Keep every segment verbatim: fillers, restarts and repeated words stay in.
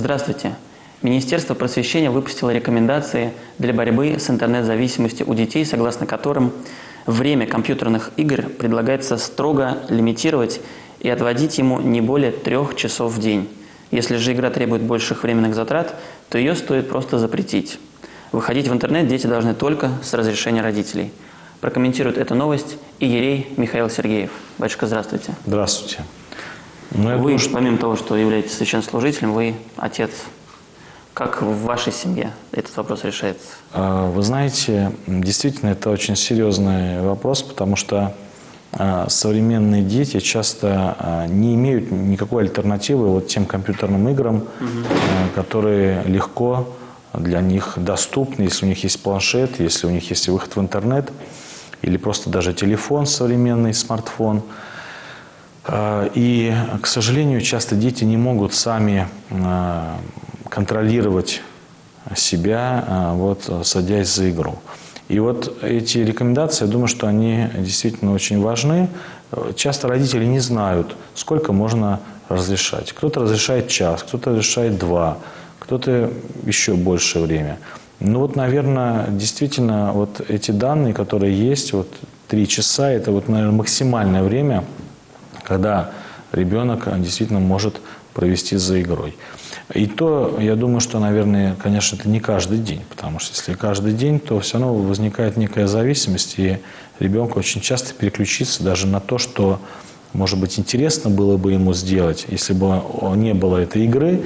Здравствуйте. Министерство просвещения выпустило рекомендации для борьбы с интернет-зависимостью у детей, согласно которым время компьютерных игр предлагается строго лимитировать и отводить ему не более трех часов в день. Если же игра требует больших временных затрат, то ее стоит просто запретить. Выходить в интернет дети должны только с разрешения родителей. Прокомментирует эту новость иерей Михаил Сергеев. Батюшка, здравствуйте. Здравствуйте. Ну, вы, думаю, что... помимо того, что являетесь священнослужителем, вы отец. Как в вашей семье этот вопрос решается? Вы знаете, действительно, это очень серьезный вопрос, потому что современные дети часто не имеют никакой альтернативы вот тем компьютерным играм, угу. которые легко для них доступны, если у них есть планшет, если у них есть выход в интернет, или просто даже телефон современный, смартфон. И, к сожалению, часто дети не могут сами контролировать себя, вот, садясь за игру. И вот эти рекомендации, я думаю, что они действительно очень важны. Часто родители не знают, сколько можно разрешать. Кто-то разрешает час, кто-то разрешает два, кто-то еще большее время. Ну вот, наверное, действительно, вот эти данные, которые есть, вот три часа, это вот, наверное, максимальное время, когда ребенок действительно может провести за игрой. И то, я думаю, что, наверное, конечно, это не каждый день, потому что если каждый день, то все равно возникает некая зависимость, и ребенку очень часто переключиться даже на то, что, может быть, интересно было бы ему сделать, если бы не было этой игры,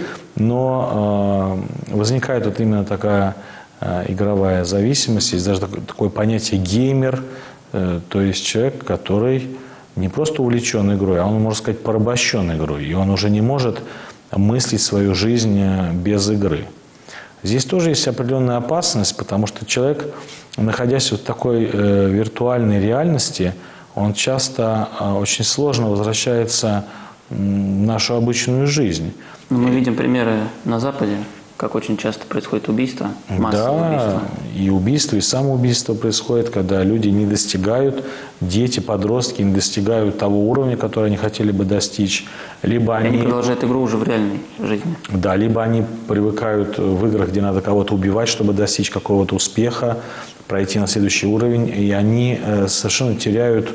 но э, возникает вот именно такая э, игровая зависимость, есть даже такое, такое понятие геймер, э, то есть человек, который не просто увлечен игрой, а он, можно сказать, порабощен игрой, и он уже не может мыслить свою жизнь без игры. Здесь тоже есть определенная опасность, потому что человек, находясь в такой э, виртуальной реальности, он часто э, очень сложно возвращается в нашу обычную жизнь. Мы видим примеры на Западе, как очень часто происходит убийство, массовое да, убийство. И убийство, и самоубийство происходит, когда люди не достигают, дети, подростки не достигают того уровня, который они хотели бы достичь. Либо они, они продолжают игру уже в реальной жизни. Да, либо они привыкают в играх, где надо кого-то убивать, чтобы достичь какого-то успеха, пройти на следующий уровень, и они э, совершенно теряют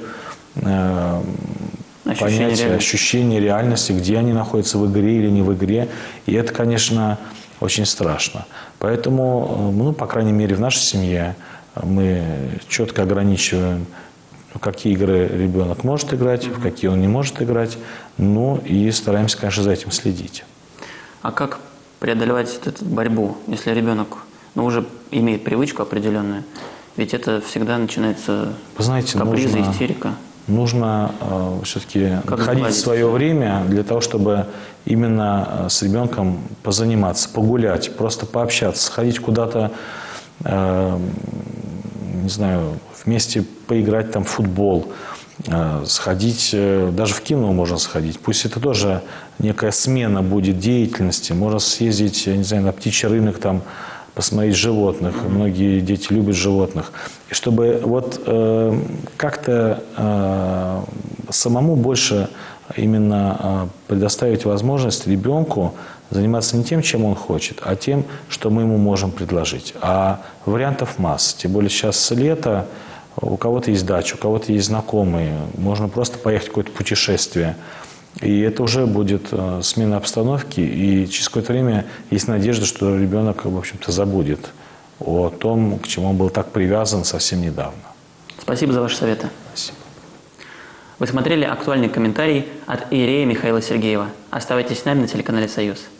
э, ощущение понятие, реальности. ощущение реальности, где они находятся, в игре или не в игре. И это, конечно, очень страшно. Поэтому, ну, по крайней мере, в нашей семье мы четко ограничиваем, в какие игры ребенок может играть, в какие он не может играть. Ну, и стараемся, конечно, за этим следить. А как преодолевать эту борьбу, если ребенок, ну, уже имеет привычку определенную? Ведь это всегда начинается Вы знаете, каприза, нужно, истерика. Нужно э, все-таки находить свое время для того, чтобы именно с ребенком позаниматься, погулять, просто пообщаться, сходить куда-то, э, не знаю, вместе поиграть там в футбол, э, сходить, э, даже в кино можно сходить. Пусть это тоже некая смена будет деятельности. Можно съездить, я не знаю, на птичий рынок, там, посмотреть животных. Многие дети любят животных. И чтобы вот э, как-то э, самому больше именно э, предоставить возможность ребенку заниматься не тем, чем он хочет, а тем, что мы ему можем предложить. А вариантов масса. Тем более сейчас лето, у кого-то есть дача, у кого-то есть знакомые. Можно просто поехать в какое-то путешествие. И это уже будет э, смена обстановки, и через какое-то время есть надежда, что ребенок, в общем-то, забудет о том, к чему он был так привязан совсем недавно. Спасибо за ваши советы. Спасибо. Вы смотрели актуальный комментарий от иерея Михаила Сергеева. Оставайтесь с нами на телеканале «Союз».